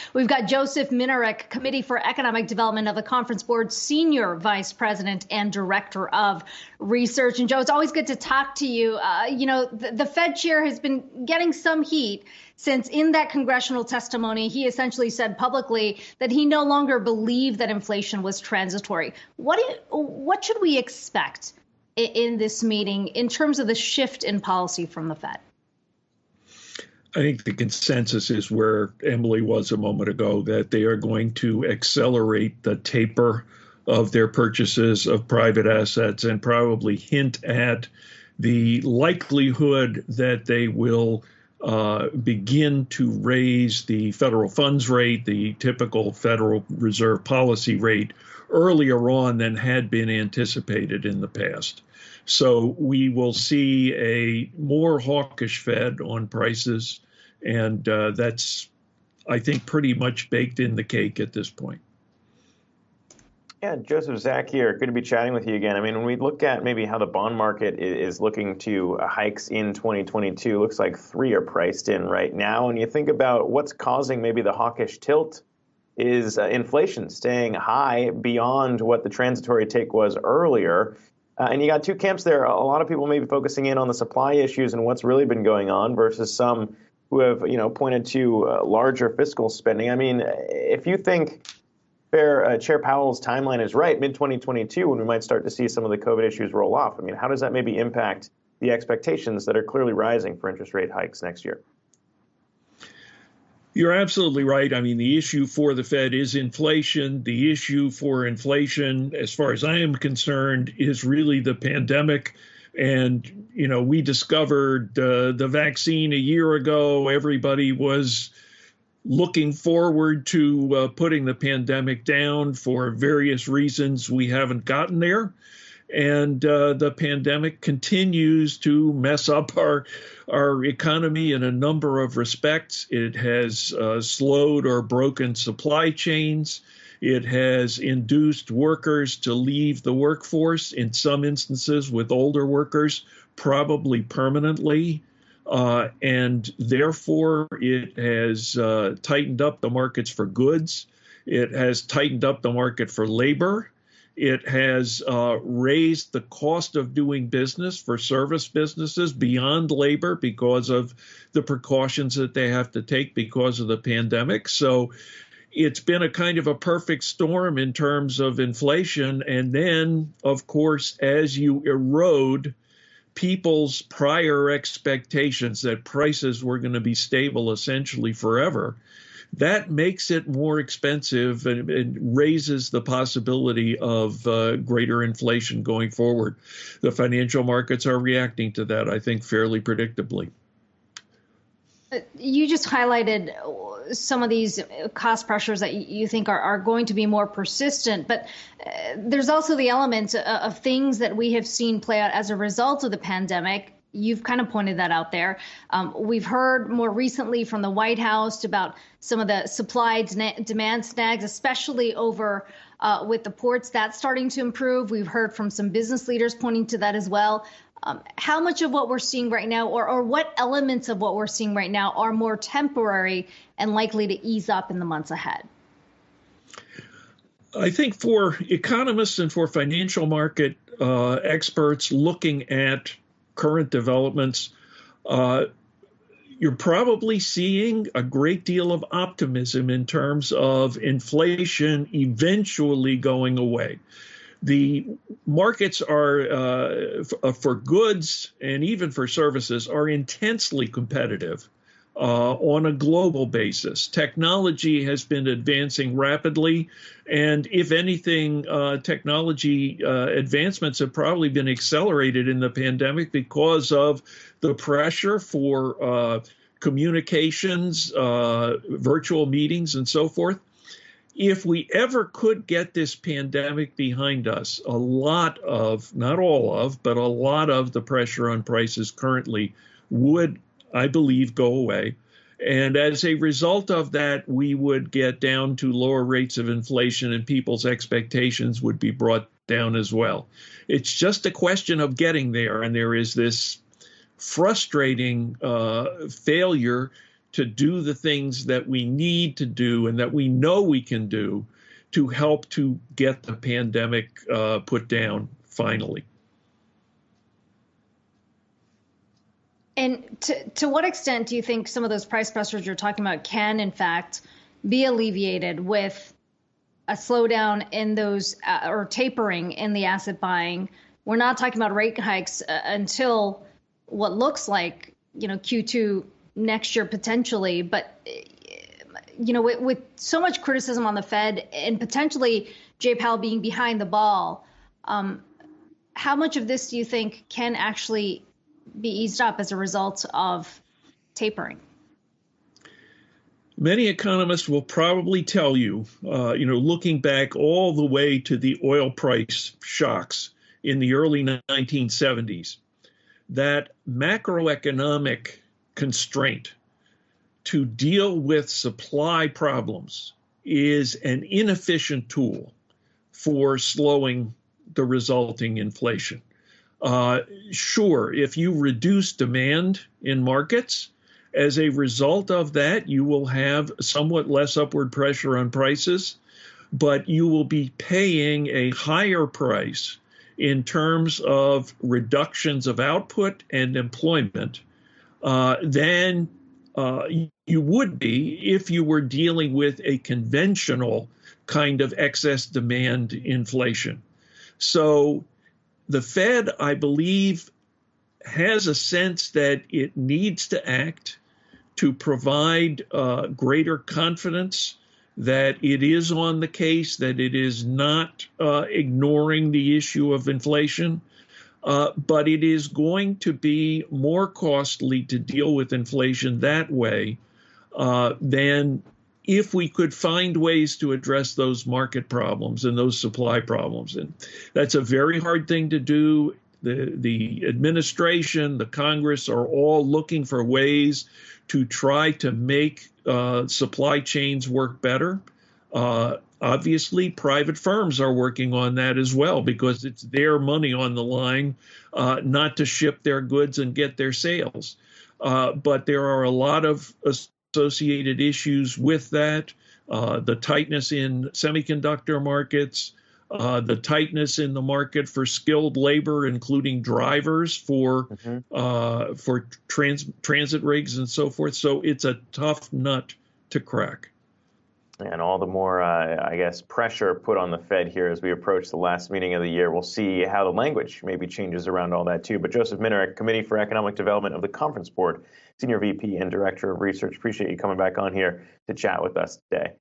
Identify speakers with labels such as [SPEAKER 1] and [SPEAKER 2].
[SPEAKER 1] We've got Joseph Minarek, Committee for Economic Development of the Conference Board, Senior Vice President and Director of Research. And Joe, it's always good to talk to you. The Fed chair has been getting some heat since in that congressional testimony, he essentially said publicly that he no longer believed that inflation was transitory. What should we expect in this meeting in terms of the shift in policy from the Fed?
[SPEAKER 2] I think the consensus is where Emily was a moment ago, that they are going to accelerate the taper of their purchases of private assets and probably hint at the likelihood that they will begin to raise the federal funds rate, the typical Federal Reserve policy rate, earlier on than had been anticipated in the past. So we will see a more hawkish Fed on prices, and that's, I think, pretty much baked in the cake at this point.
[SPEAKER 3] Yeah, Joseph, Zach here. Good to be chatting with you again. I mean, when we look at maybe how the bond market is looking to hikes in 2022, looks like 3 are priced in right now. And you think about what's causing maybe the hawkish tilt is inflation staying high beyond what the transitory take was earlier. And you got two camps there. A lot of people may be focusing in on the supply issues and what's really been going on versus some who have, pointed to larger fiscal spending. I mean, if you think Chair Powell's timeline is right, mid-2022, when we might start to see some of the COVID issues roll off, I mean, how does that maybe impact the expectations that are clearly rising for interest rate hikes next year?
[SPEAKER 2] You're absolutely right. I mean, the issue for the Fed is inflation. The issue for inflation, as far as I am concerned, is really the pandemic. And, we discovered the vaccine a year ago. Everybody was looking forward to putting the pandemic down. For various reasons, we haven't gotten there. And the pandemic continues to mess up our economy in a number of respects. It has slowed or broken supply chains. It has induced workers to leave the workforce, in some instances with older workers, probably permanently. And therefore, it has tightened up the markets for goods. It has tightened up the market for labor. It has raised the cost of doing business for service businesses beyond labor because of the precautions that they have to take because of the pandemic. So it's been a kind of a perfect storm in terms of inflation. And then, of course, as you erode people's prior expectations that prices were going to be stable essentially forever, that makes it more expensive and raises the possibility of greater inflation going forward. The financial markets are reacting to that, I think, fairly predictably.
[SPEAKER 1] You just highlighted some of these cost pressures that you think are going to be more persistent, but there's also the element of things that we have seen play out as a result of the pandemic. You've kind of pointed that out there. We've heard more recently from the White House about some of the supply demand snags, especially over with the ports. That's starting to improve. We've heard from some business leaders pointing to that as well. How much of what we're seeing right now, or what elements of what we're seeing right now, are more temporary and likely to ease up in the months ahead?
[SPEAKER 2] I think for economists and for financial market experts looking at current developments, you're probably seeing a great deal of optimism in terms of inflation eventually going away. The markets are, for goods and even for services, are intensely competitive on a global basis. Technology has been advancing rapidly, and if anything, technology advancements have probably been accelerated in the pandemic because of the pressure for communications, virtual meetings, and so forth. If we ever could get this pandemic behind us, a lot of, not all of, but a lot of the pressure on prices currently would, I believe, go away. And as a result of that, we would get down to lower rates of inflation and people's expectations would be brought down as well. It's just a question of getting there. And there is this frustrating failure to do the things that we need to do and that we know we can do to help to get the pandemic put down finally.
[SPEAKER 1] And to what extent do you think some of those price pressures you're talking about can, in fact, be alleviated with a slowdown in those or tapering in the asset buying? We're not talking about rate hikes until what looks like, Q2 next year potentially. But, with so much criticism on the Fed and potentially Jay Powell being behind the ball, how much of this do you think can actually be eased up as a result of tapering?
[SPEAKER 2] Many economists will probably tell you, looking back all the way to the oil price shocks in the early 1970s, that macroeconomic constraint to deal with supply problems is an inefficient tool for slowing the resulting inflation. Sure, if you reduce demand in markets, as a result of that, you will have somewhat less upward pressure on prices, but you will be paying a higher price in terms of reductions of output and employment than you would be if you were dealing with a conventional kind of excess demand inflation. So the Fed, I believe, has a sense that it needs to act to provide greater confidence that it is on the case, that it is not ignoring the issue of inflation, but it is going to be more costly to deal with inflation that way than if we could find ways to address those market problems and those supply problems. And that's a very hard thing to do. The administration, the Congress are all looking for ways to try to make supply chains work better. Obviously, private firms are working on that as well because it's their money on the line, not to ship their goods and get their sales. But there are a lot of associated issues with that, the tightness in semiconductor markets, the tightness in the market for skilled labor, including drivers for transit rigs and so forth. So it's a tough nut to crack.
[SPEAKER 3] And all the more, pressure put on the Fed here as we approach the last meeting of the year. We'll see how the language maybe changes around all that, too. But Joseph Minerick, Committee for Economic Development of the Conference Board, Senior VP and Director of Research. Appreciate you coming back on here to chat with us today.